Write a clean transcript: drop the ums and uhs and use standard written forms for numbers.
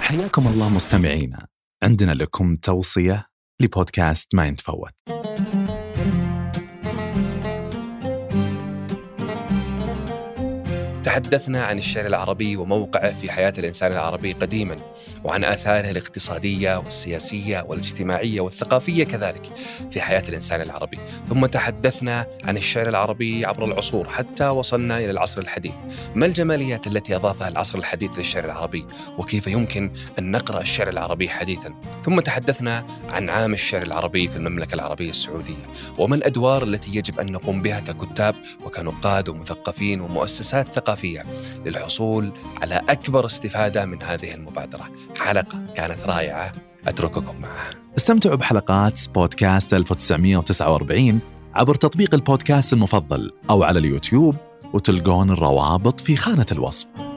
حياكم الله مستمعينا، عندنا لكم توصية لبودكاست ما ينتفوت. تحدثنا عن الشعر العربي وموقعه في حياة الإنسان العربي قديما، وعن آثاره الاقتصادية والسياسية والاجتماعية والثقافية كذلك في حياة الإنسان العربي. ثم تحدثنا عن الشعر العربي عبر العصور حتى وصلنا إلى العصر الحديث. ما الجماليات التي أضافها العصر الحديث للشعر العربي، وكيف يمكن أن نقرأ الشعر العربي حديثا؟ ثم تحدثنا عن عام الشعر العربي في المملكة العربية السعودية، وما الأدوار التي يجب أن نقوم بها ككتاب وكنقاد ومثقفين ومؤسسات ثقافية للحصول على أكبر استفادة من هذه المبادرة. حلقة كانت رائعة، أترككم معها. استمتعوا بحلقات بودكاست 1949 عبر تطبيق البودكاست المفضل أو على اليوتيوب، وتلقون الروابط في خانة الوصف.